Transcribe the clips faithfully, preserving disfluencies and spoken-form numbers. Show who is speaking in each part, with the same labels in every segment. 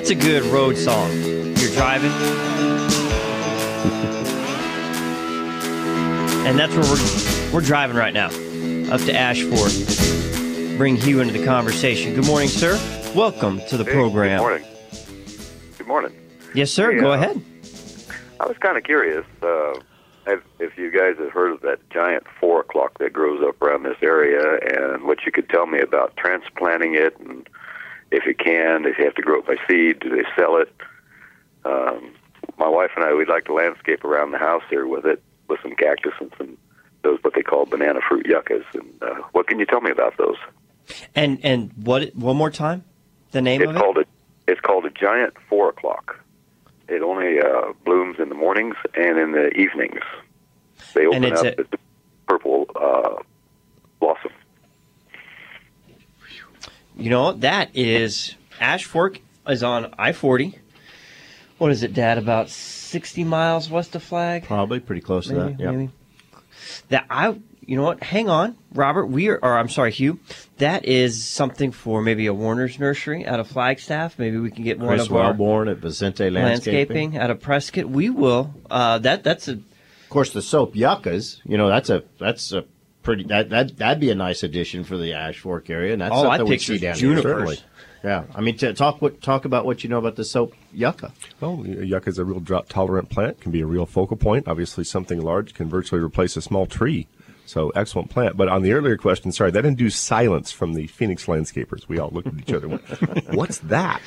Speaker 1: That's a good road song. You're driving. And that's where we're, we're driving right now, up to Ashford. Bring Hugh into the conversation. Good morning, sir. Welcome to the
Speaker 2: hey,
Speaker 1: program.
Speaker 2: Good morning. Good morning.
Speaker 1: Yes, sir.
Speaker 2: Hey,
Speaker 1: Go
Speaker 2: uh,
Speaker 1: ahead.
Speaker 2: I was kind of curious uh, if, if you guys have heard of that giant four o'clock that grows up around this area, and what you could tell me about transplanting it, and if you can, if you have to grow it by seed, do they sell it? Um, my wife and I, we'd like to landscape around the house here with it, with some cactus and some those what they call banana fruit yuccas. And uh, what can you tell me about those?
Speaker 1: And and what? One more time, the name
Speaker 2: It's
Speaker 1: of it.
Speaker 2: called a it's called a giant four o'clock. It only uh, blooms in the mornings and in the evenings. They open up
Speaker 1: a,
Speaker 2: as a purple uh, blossom.
Speaker 1: You know, that is, Ash Fork is on I forty. What is it, Dad, about sixty miles west of Flag?
Speaker 3: Probably pretty close
Speaker 1: maybe,
Speaker 3: to that, yeah.
Speaker 1: Maybe. That I, you know what, hang on, Robert, we are, or I'm sorry, Hugh, that is something for maybe a Warner's Nursery out of Flagstaff. Maybe we can get one
Speaker 3: Chris
Speaker 1: of our
Speaker 3: Wellborn at Vicente Landscaping.
Speaker 1: landscaping out of Prescott. We will, uh, that, that's a...
Speaker 3: Of course, the soap yuccas, you know, that's a, that's a pretty, that, that, that'd be a nice addition for the Ash Fork area, and that's
Speaker 1: Oh, I
Speaker 3: something we
Speaker 1: picture
Speaker 3: see down
Speaker 1: junipers.
Speaker 3: here, certainly. Yeah, I mean, to talk what talk about what you know about the soap yucca.
Speaker 4: Well, yucca is a real drought-tolerant plant, can be a real focal point. Obviously, something large can virtually replace a small tree. So, excellent plant. But on the earlier question, sorry, that induced silence from the Phoenix landscapers. We all looked at each other and went, what's that?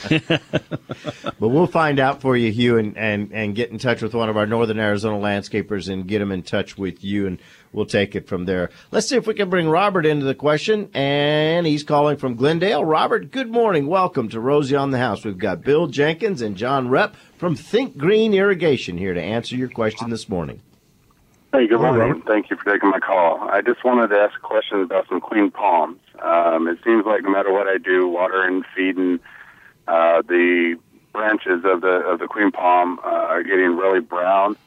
Speaker 3: But we'll find out for you, Hugh, and, and, and get in touch with one of our Northern Arizona landscapers and get them in touch with you, and we'll take it from there. Let's see if we can bring Robert into the question, and he's calling from Glendale. Robert, good morning. Welcome to Rosie on the House. We've got Bill Jenkins and John Repp from Think Green Irrigation here to answer your question this morning.
Speaker 5: Hey, good
Speaker 4: Hello,
Speaker 5: morning.
Speaker 4: Robert.
Speaker 5: Thank you for taking my call. I just wanted to ask a question about some queen palms. Um, it seems like no matter what I do, watering, feeding, uh, the branches of the of the queen palm uh, are getting really brown,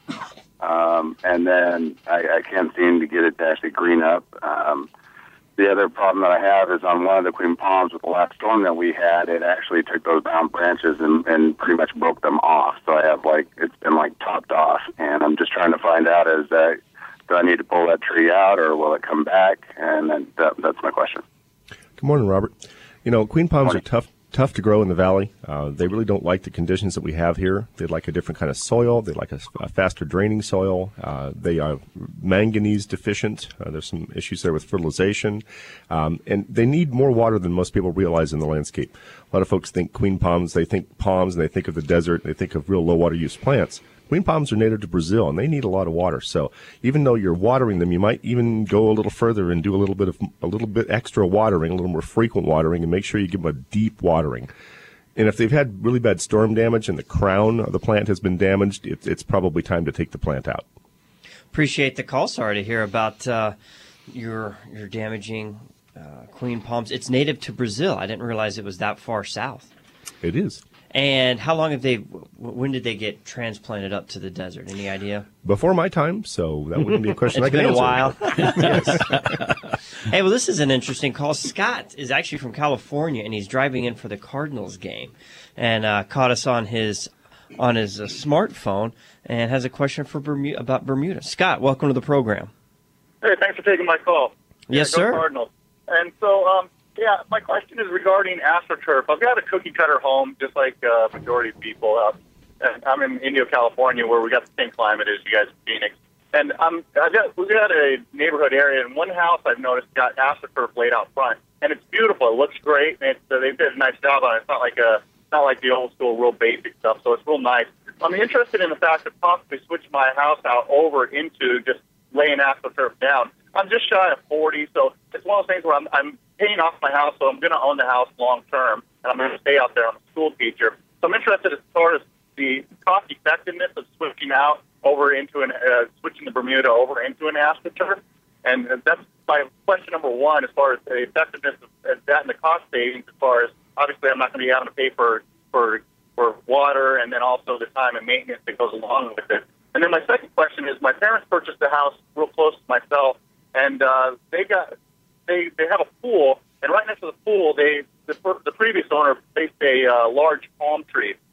Speaker 5: um, and then I, I can't seem to get it to actually green up. Um, the other problem that I have is on one of the queen palms with the last storm that we had, it actually took those brown branches and, and pretty much broke them off. So I have like, it's been like topped off, and I'm just trying to find out, is that, do I need to pull that tree out or will it come back? And then that, that's my question.
Speaker 4: Good morning, Robert. You know, queen palms
Speaker 5: Morning.
Speaker 4: are tough tough to grow in the valley. Uh, they really don't like the conditions that we have here. They like a different kind of soil. They like a, a faster draining soil. Uh, they are manganese deficient. Uh, there's some issues there with fertilization. Um, and they need more water than most people realize in the landscape. A lot of folks think queen palms, they think palms, and they think of the desert, they think of real low water use plants. Queen palms are native to Brazil, and they need a lot of water. So even though you're watering them, you might even go a little further and do a little bit of a little bit extra watering, a little more frequent watering, and make sure you give them a deep watering. And if they've had really bad storm damage and the crown of the plant has been damaged, it, it's probably time to take the plant out.
Speaker 1: Appreciate the call. Sorry to hear about uh, your your damaging uh, queen palms. It's native to Brazil. I didn't realize it was that far south.
Speaker 4: It is.
Speaker 1: And how long have they, when did they get transplanted up to the desert? Any idea?
Speaker 4: Before my time, so that wouldn't be a question I
Speaker 1: It's
Speaker 4: can
Speaker 1: been a
Speaker 4: answer.
Speaker 1: while. Hey, well, this is an interesting call. Scott is actually from California, and he's driving in for the Cardinals game, and uh, caught us on his on his uh, smartphone, and has a question for Bermuda, about Bermuda. Scott, welcome to the program.
Speaker 6: Hey, thanks for taking my call.
Speaker 1: Yes,
Speaker 6: Yeah, go
Speaker 1: sir.
Speaker 6: Cardinals. And so, um, yeah, my question is regarding AstroTurf. I've got a cookie-cutter home, just like uh, majority of people. Uh, and I'm in Indio, California, where we got the same climate as you guys in Phoenix. And um, I got, we got a neighborhood area, and one house I've noticed got AstroTurf laid out front, and it's beautiful. It looks great, and it's, uh, they did a nice job on it. It's not like a, not like the old school, real basic stuff. So it's real nice. I'm interested in the fact of possibly switching my house out over into just laying AstroTurf down. I'm just shy of forty, so it's one of those things where I'm, I'm paying off my house, so I'm going to own the house long term, and I'm going to stay out there. I'm a school teacher. So I'm interested as far as the cost effectiveness of switching out over into an uh, switching the Bermuda over into an AstroTurf, and that's my question number one as far as the effectiveness of that and the cost savings. As far as obviously, I'm not going to be having to pay for for for water, and then also the time and maintenance that goes along with it. And then my second question is, my parents purchased a house real close to myself, and uh, they got they they have a pool, and right next to the pool, they the, the previous owner placed a uh, large palm tree.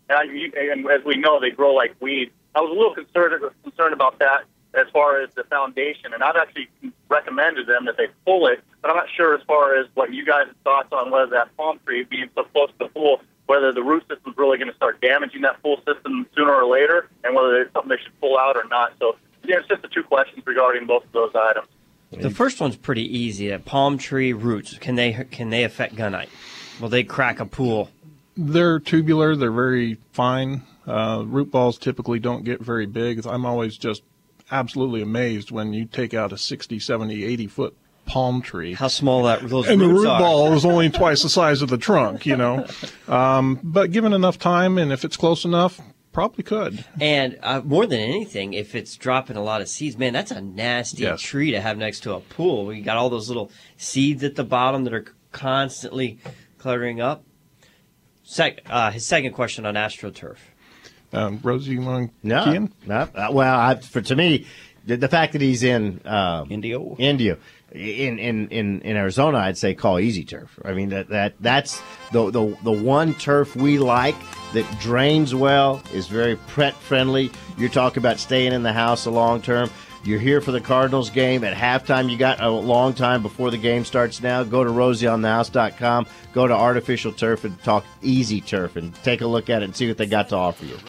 Speaker 6: and, I, you, and as we know, they grow like weeds. I was a little concerned concerned about that as far as the foundation, and I've actually recommended them that they pull it, but I'm not sure as far as what you guys' thoughts on whether that palm tree being so close to the pool, whether the root system's really going to start damaging that pool system sooner or later, and whether it's something they should pull out or not. So, yeah, it's just the two questions regarding both of those items.
Speaker 1: The first one's pretty easy. A palm tree roots, can they can they affect gunite? Will they crack a pool?
Speaker 7: They're tubular. They're very fine. Uh, root balls typically don't get very big. I'm always just absolutely amazed when you take out a sixty, seventy, eighty foot palm tree.
Speaker 1: How small that those
Speaker 7: and the
Speaker 1: roots
Speaker 7: root
Speaker 1: are.
Speaker 7: ball is only twice the size of the trunk, you know. Um, but given enough time and if it's close enough, probably could.
Speaker 1: And uh, more than anything, if it's dropping a lot of seeds, man, that's a nasty
Speaker 7: Yes.
Speaker 1: tree to have next to a pool. You got all those little seeds at the bottom that are constantly cluttering up. Sec- uh, his second question on AstroTurf.
Speaker 7: Um, Rosie, you want to
Speaker 3: No,
Speaker 7: key in?
Speaker 3: no. Uh, well, I, for to me, the, the fact that he's in uh,
Speaker 8: Indio.
Speaker 3: India, in, in in in Arizona, I'd say call Easy Turf. I mean that that that's the the the one turf we like that drains well, is very pet friendly. You're talking about staying in the house a long term. You're here for the Cardinals game at halftime. You got a long time before the game starts now. Go to rosie on the house dot com. Go to Artificial Turf and talk Easy Turf and take a look at it and see what they got to offer you.